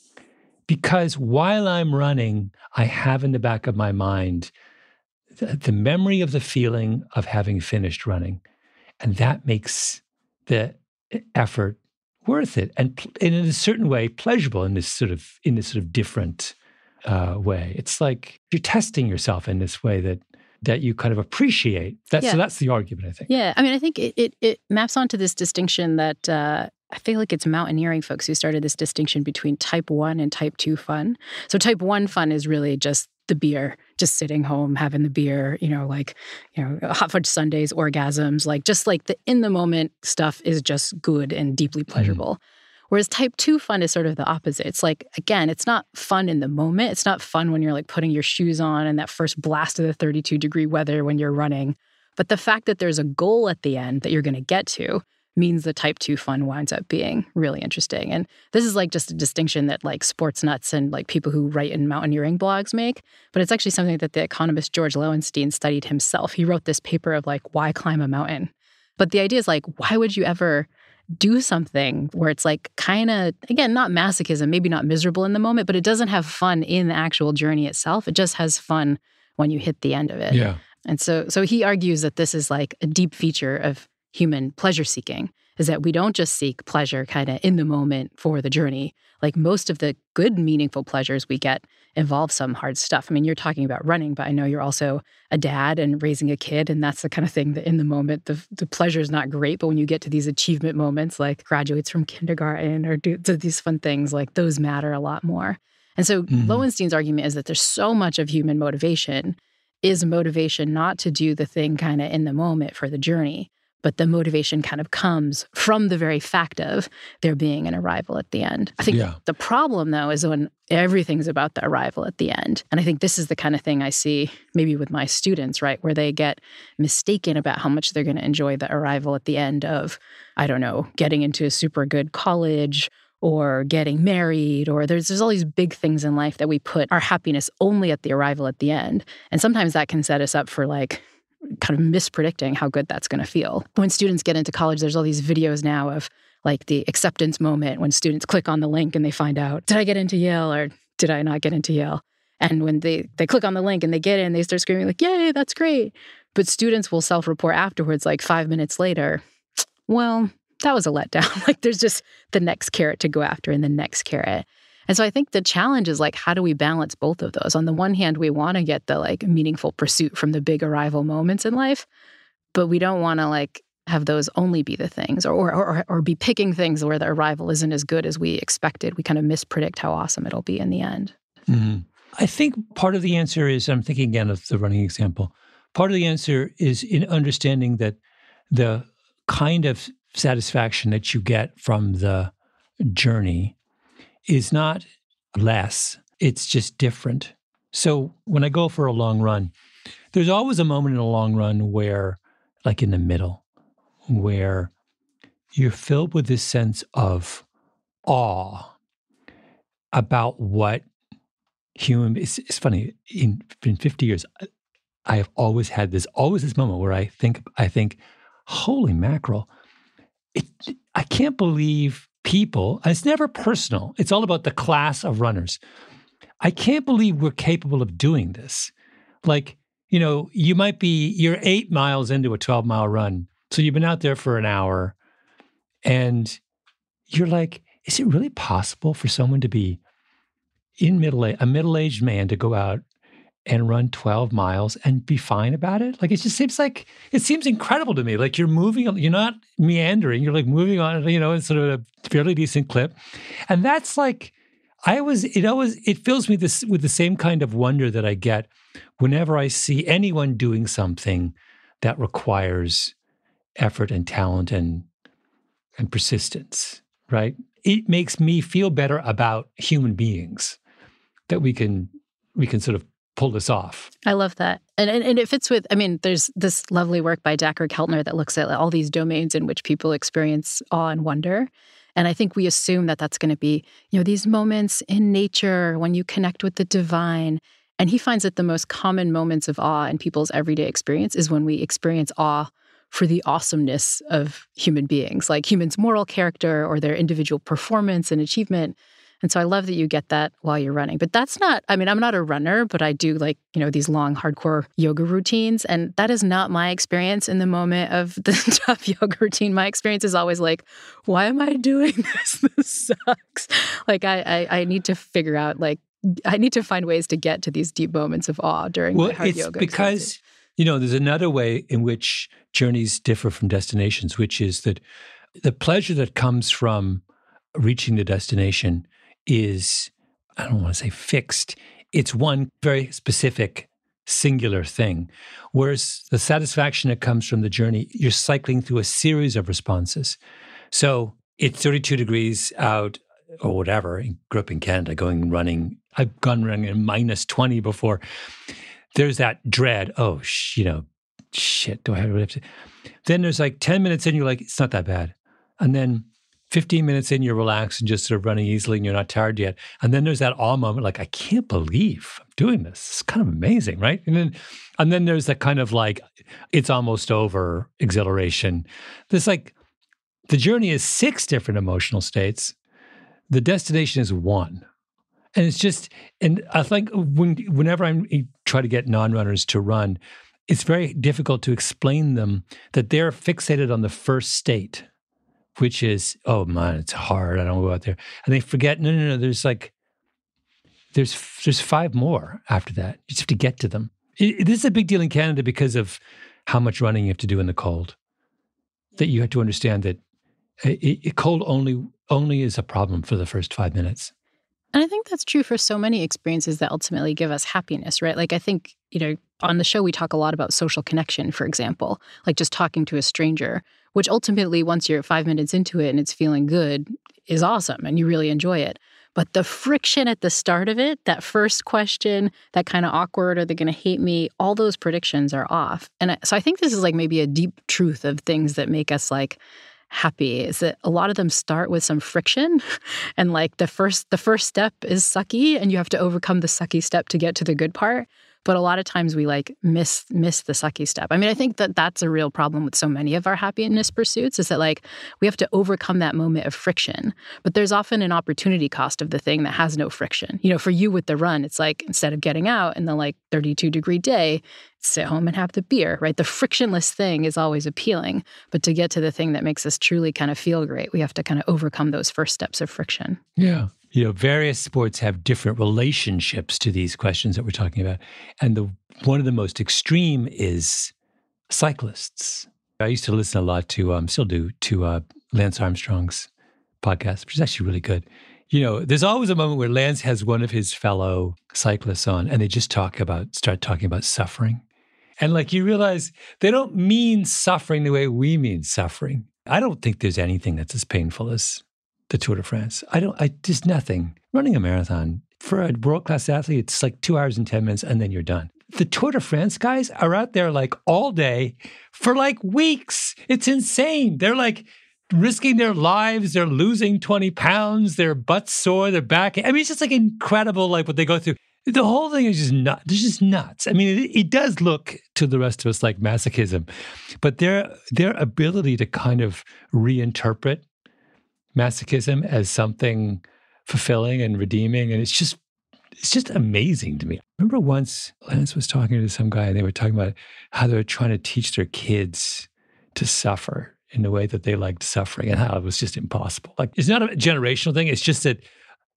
because while I'm running, I have in the back of my mind the, the memory of the feeling of having finished running. And that makes the effort worth it, and, and in a certain way, pleasurable in this sort of in this sort of different uh, way. It's like you're testing yourself in this way that that you kind of appreciate. That, Yeah. So that's the argument, I think. Yeah, I mean, I think it it, it maps onto this distinction that uh, I feel like it's mountaineering folks who started this distinction between type one and type two fun. So type one fun is really just the beer, just sitting home, having the beer, you know, like, you know, hot fudge sundaes, orgasms, like just like the in the moment stuff is just good and deeply pleasurable. Mm-hmm. Whereas type two fun is sort of the opposite. It's like, again, it's not fun in the moment. It's not fun when you're like putting your shoes on and that first blast of the thirty-two degree weather when you're running. But the fact that there's a goal at the end that you're going to get to means the type two fun winds up being really interesting. And this is like just a distinction that like sports nuts and like people who write in mountaineering blogs make. But it's actually something that the economist George Lowenstein studied himself. He wrote this paper of like, why climb a mountain? But the idea is like, why would you ever do something where it's like kind of, again, not masochism, maybe not miserable in the moment, but it doesn't have fun in the actual journey itself. It just has fun when you hit the end of it. Yeah. And so so he argues that this is like a deep feature of human pleasure seeking, is that we don't just seek pleasure kind of in the moment for the journey. Like most of the good, meaningful pleasures we get involve some hard stuff. I mean, you're talking about running, but I know you're also a dad and raising a kid, and that's the kind of thing that in the moment, the, the pleasure is not great, but when you get to these achievement moments, like graduates from kindergarten or do, do these fun things, like those matter a lot more. And so mm-hmm. Lowenstein's argument is that there's so much of human motivation is motivation not to do the thing kind of in the moment for the journey, but the motivation kind of comes from the very fact of there being an arrival at the end. I think yeah. the problem, though, is when everything's about the arrival at the end. And I think this is the kind of thing I see maybe with my students, right, where they get mistaken about how much they're going to enjoy the arrival at the end of, I don't know, getting into a super good college or getting married, or there's there's all these big things in life that we put our happiness only at the arrival at the end. And sometimes that can set us up for like kind of mispredicting how good that's going to feel. When students get into college, there's all these videos now of like the acceptance moment when students click on the link and they find out, did I get into Yale or did I not get into Yale? And when they, they click on the link and they get in, they start screaming like, yay, that's great. But students will self-report afterwards, like five minutes later, well, that was a letdown. Like there's just the next carrot to go after and the next carrot. And so I think the challenge is like, how do we balance both of those? On the one hand, we want to get the like meaningful pursuit from the big arrival moments in life, but we don't want to like have those only be the things or, or, or, or be picking things where the arrival isn't as good as we expected. We kind of mispredict how awesome it'll be in the end. Mm-hmm. I think part of the answer is, I'm thinking again of the running example, part of the answer is in understanding that the kind of satisfaction that you get from the journey is not less, it's just different. So when I go for a long run, there's always a moment in a long run where, like in the middle, where you're filled with this sense of awe about what human, it's, it's funny, in, in fifty years, I have always had this, always this moment where I think, I think, holy mackerel, it, I can't believe people, and it's never personal, it's all about the class of runners. I can't believe we're capable of doing this. Like, you know, you might be, you're eight miles into a twelve mile run. So you've been out there for an hour and you're like, is it really possible for someone to be in middle age, a middle-aged man to go out and run twelve miles and be fine about it? Like, it just seems like, it seems incredible to me. Like you're moving, you're not meandering, you're like moving on, you know, in sort of a fairly decent clip. And that's like, I was, it always, it fills me this with the same kind of wonder that I get whenever I see anyone doing something that requires effort and talent and and persistence, right? It makes me feel better about human beings that we can we can sort of pull this off. I love that. And, and and it fits with, I mean, there's this lovely work by Dacher Keltner that looks at all these domains in which people experience awe and wonder. And I think we assume that that's going to be, you know, these moments in nature when you connect with the divine. And he finds that the most common moments of awe in people's everyday experience is when we experience awe for the awesomeness of human beings, like humans' moral character or their individual performance and achievement. And so I love that you get that while you're running. But that's not, I mean, I'm not a runner, but I do like, you know, these long, hardcore yoga routines. And that is not my experience in the moment of the tough yoga routine. My experience is always like, why am I doing this? This sucks. Like I, I, I need to figure out, like, I need to find ways to get to these deep moments of awe during well, my hard it's yoga because, experiences. You know, there's another way in which journeys differ from destinations, which is that the pleasure that comes from reaching the destination is, I don't want to say fixed, it's one very specific, singular thing. Whereas the satisfaction that comes from the journey, you're cycling through a series of responses. So it's thirty-two degrees out or whatever. I grew up in Canada going running. I've gone running in minus twenty before. There's that dread, oh, sh- you know, shit, do I have to? Then there's like ten minutes in, you're like, it's not that bad. And then fifteen minutes in, you're relaxed and just sort of running easily and you're not tired yet. And then there's that awe moment, like, I can't believe I'm doing this. It's kind of amazing, right? And then and then there's that kind of like, it's almost over exhilaration. There's like, the journey is six different emotional states. The destination is one. And it's just, and I think when, whenever I try to get non-runners to run, it's very difficult to explain them that they're fixated on the first state, which is, oh man, it's hard. I don't go out there. And they forget, no, no, no, there's like, there's there's five more after that. You just have to get to them. It, this is a big deal in Canada because of how much running you have to do in the cold. That you have to understand that it, it, cold only only is a problem for the first five minutes. And I think that's true for so many experiences that ultimately give us happiness, right? Like I think, you know, on the show we talk a lot about social connection, for example, like just talking to a stranger, which ultimately once you're five minutes into it and it's feeling good is awesome and you really enjoy it. But the friction at the start of it, that first question, that kind of awkward, are they going to hate me? All those predictions are off. And I, so I think this is like maybe a deep truth of things that make us like happy, is that a lot of them start with some friction, and like the first the first step is sucky and you have to overcome the sucky step to get to the good part. But a lot of times we like miss miss the sucky step. I mean, I think that that's a real problem with so many of our happiness pursuits is that like we have to overcome that moment of friction. But there's often an opportunity cost of the thing that has no friction. You know, for you with the run, it's like instead of getting out in the like thirty-two degree day, sit home and have the beer, right? The frictionless thing is always appealing. But to get to the thing that makes us truly kind of feel great, we have to kind of overcome those first steps of friction. Yeah. You know, various sports have different relationships to these questions that we're talking about. And the one of the most extreme is cyclists. I used to listen a lot to, um, still do, to uh, Lance Armstrong's podcast, which is actually really good. You know, there's always a moment where Lance has one of his fellow cyclists on and they just talk about, start talking about suffering. And like you realize they don't mean suffering the way we mean suffering. I don't think there's anything that's as painful as the Tour de France. I don't, I just nothing. Running a marathon for a world-class athlete, it's like two hours and ten minutes and then you're done. The Tour de France guys are out there like all day for like weeks. It's insane. They're like risking their lives. They're losing twenty pounds. Their butt's sore. Their back. I mean, it's just like incredible, like what they go through. The whole thing is just nuts. It's just nuts. I mean, it, it does look to the rest of us like masochism, but their their ability to kind of reinterpret masochism as something fulfilling and redeeming, and it's just it's just amazing to me. I remember once Lance was talking to some guy, and they were talking about how they were trying to teach their kids to suffer in the way that they liked suffering, and how it was just impossible. Like, it's not a generational thing. It's just that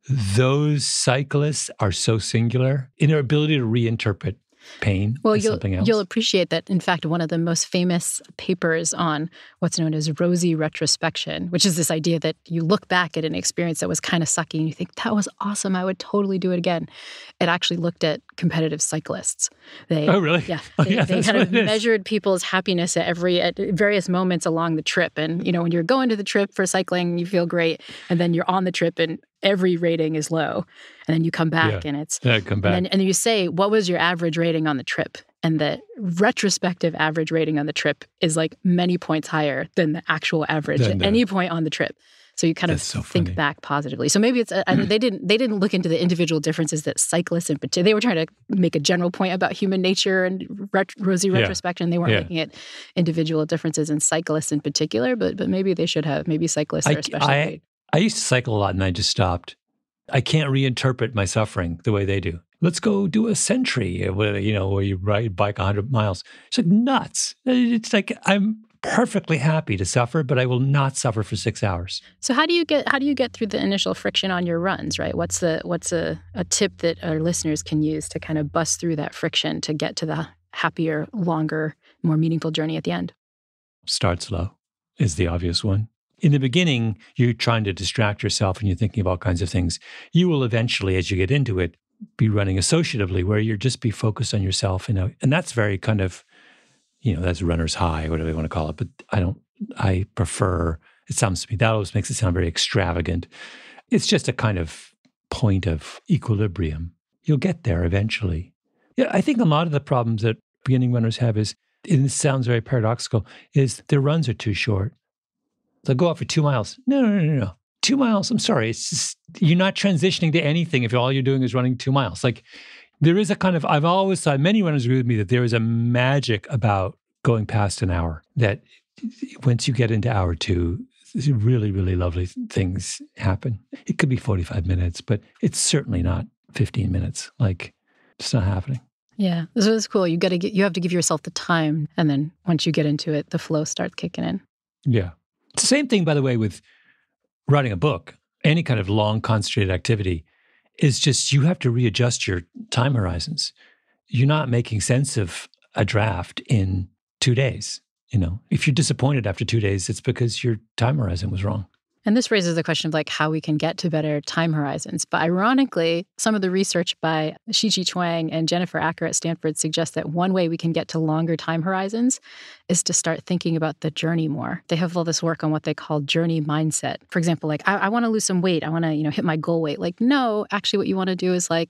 those cyclists are so singular in their ability to reinterpret pain well, as you'll, something else. You'll appreciate that, in fact, one of the most famous papers on what's known as rosy retrospection, which is this idea that you look back at an experience that was kind of sucky and you think, that was awesome, I would totally do it again. It actually looked at competitive cyclists. They, oh, really? Yeah. Oh, They, yeah, they kind of measured people's happiness at every at various moments along the trip. And, you know, when you're going to the trip for cycling, you feel great. And then you're on the trip and every rating is low. And then you come back yeah. and it's... Yeah, come back. And then, and then you say, what was your average rating on the trip? And the retrospective average rating on the trip is like many points higher than the actual average Then at the- any point on the trip. So you kind of That's so think funny. back positively. So maybe it's, I mean, they didn't they didn't look into the individual differences that cyclists in particular, they were trying to make a general point about human nature and ret- rosy Yeah. retrospection. They weren't Yeah. looking at individual differences in cyclists in particular, but but maybe they should have. Maybe cyclists I- are especially I- great. I used to cycle a lot and I just stopped. I can't reinterpret my suffering the way they do. Let's go do a century, where, you know, where you ride bike one hundred miles. It's like nuts. It's like I'm perfectly happy to suffer, but I will not suffer for six hours. So how do you get how do you get through the initial friction on your runs, right? What's the what's a, a tip that our listeners can use to kind of bust through that friction to get to the happier, longer, more meaningful journey at the end? Start slow is the obvious one. In the beginning, you're trying to distract yourself and you're thinking of all kinds of things. You will eventually, as you get into it, be running associatively, where you're just be focused on yourself. You know, and that's very kind of, you know, that's runner's high, whatever you want to call it. But I don't, I prefer, it sounds to me, that always makes it sound very extravagant. It's just a kind of point of equilibrium. You'll get there eventually. Yeah, I think a lot of the problems that beginning runners have is, and this sounds very paradoxical, is their runs are too short. They'll go out for two miles. No, no, no, no, no. Two miles, I'm sorry. It's just, you're not transitioning to anything if all you're doing is running two miles. Like, there is a kind of, I've always thought, many runners agree with me, that there is a magic about going past an hour, that once you get into hour two, really, really lovely things happen. It could be forty-five minutes, but it's certainly not fifteen minutes. Like, it's not happening. Yeah, this is cool. You got to get, you have to give yourself the time, and then once you get into it, the flow starts kicking in. Yeah. It's the same thing, by the way, with writing a book. Any kind of long, concentrated activity is just, you have to readjust your time horizons. You're not making sense of a draft in two days. You know, if you're disappointed after two days, it's because your time horizon was wrong. And this raises the question of like how we can get to better time horizons. But ironically, some of the research by Shiqi Chuang and Jennifer Acker at Stanford suggests that one way we can get to longer time horizons is to start thinking about the journey more. They have all this work on what they call journey mindset. For example, like, I, I want to lose some weight. I want to, you know, hit my goal weight. Like, no, actually what you want to do is like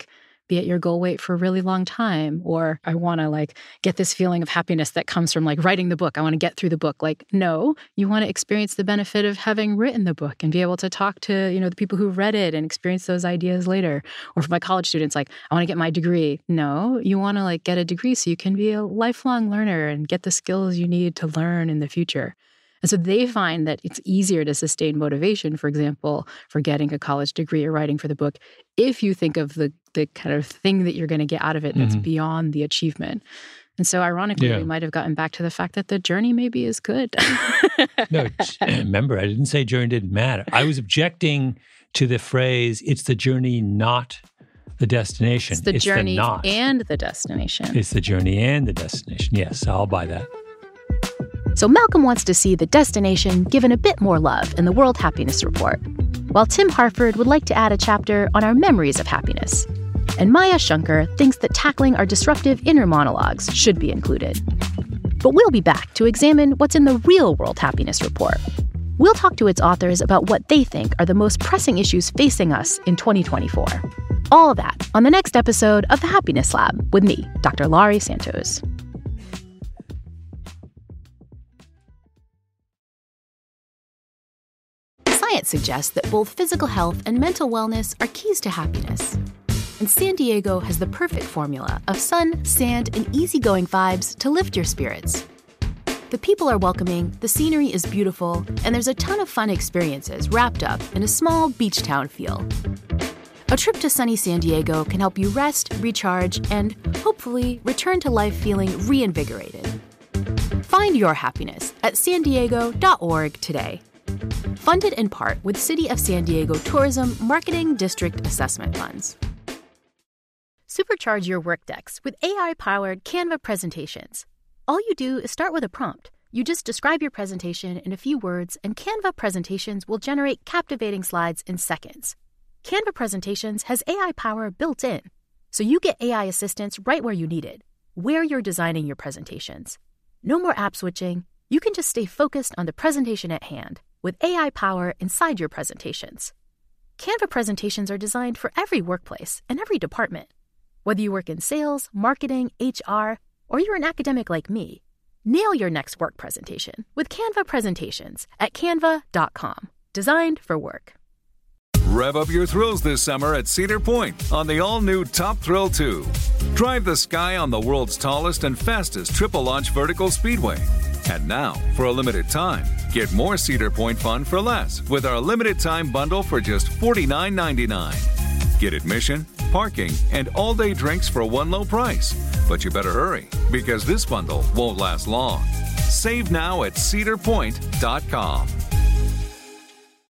be at your goal weight for a really long time. Or I want to like get this feeling of happiness that comes from like writing the book. I want to get through the book. Like, no, you want to experience the benefit of having written the book and be able to talk to, you know, the people who read it and experience those ideas later. Or for my college students, like, I want to get my degree. No, you want to like get a degree so you can be a lifelong learner and get the skills you need to learn in the future. And so they find that it's easier to sustain motivation, for example, for getting a college degree or writing for the book, if you think of the the kind of thing that you're going to get out of it that's mm-hmm. beyond the achievement. And so ironically, yeah. we might have gotten back to the fact that the journey maybe is good. No, remember, I didn't say journey didn't matter. I was objecting to the phrase, it's the journey, not the destination. It's the it's journey the not. and the destination. It's the journey and the destination. Yes, I'll buy that. So Malcolm wants to see the destination given a bit more love in the World Happiness Report, while Tim Harford would like to add a chapter on our memories of happiness. And Maya Shankar thinks that tackling our disruptive inner monologues should be included. But we'll be back to examine what's in the real World Happiness Report. We'll talk to its authors about what they think are the most pressing issues facing us in twenty twenty-four. All of that on the next episode of The Happiness Lab with me, Doctor Laurie Santos. Science suggests that both physical health and mental wellness are keys to happiness. And San Diego has the perfect formula of sun, sand, and easygoing vibes to lift your spirits. The people are welcoming, the scenery is beautiful, and there's a ton of fun experiences wrapped up in a small beach town feel. A trip to sunny San Diego can help you rest, recharge, and hopefully return to life feeling reinvigorated. Find your happiness at san diego dot org today. Funded in part with City of San Diego Tourism Marketing District Assessment Funds. Supercharge your Workdex with A I-powered Canva presentations. All you do is start with a prompt. You just describe your presentation in a few words, and Canva presentations will generate captivating slides in seconds. Canva presentations has A I power built in, so you get A I assistance right where you need it, where you're designing your presentations. No more app switching. You can just stay focused on the presentation at hand with A I power inside your presentations. Canva presentations are designed for every workplace and every department. Whether you work in sales, marketing, H R, or you're an academic like me, nail your next work presentation with Canva presentations at canva dot com. Designed for work. Rev up your thrills this summer at Cedar Point on the all-new Top Thrill two. Drive the sky on the world's tallest and fastest triple-launch vertical speedway. And now, for a limited time, get more Cedar Point fun for less with our limited-time bundle for just forty-nine ninety-nine. Get admission, parking, and all-day drinks for one low price. But you better hurry, because this bundle won't last long. Save now at cedar point dot com.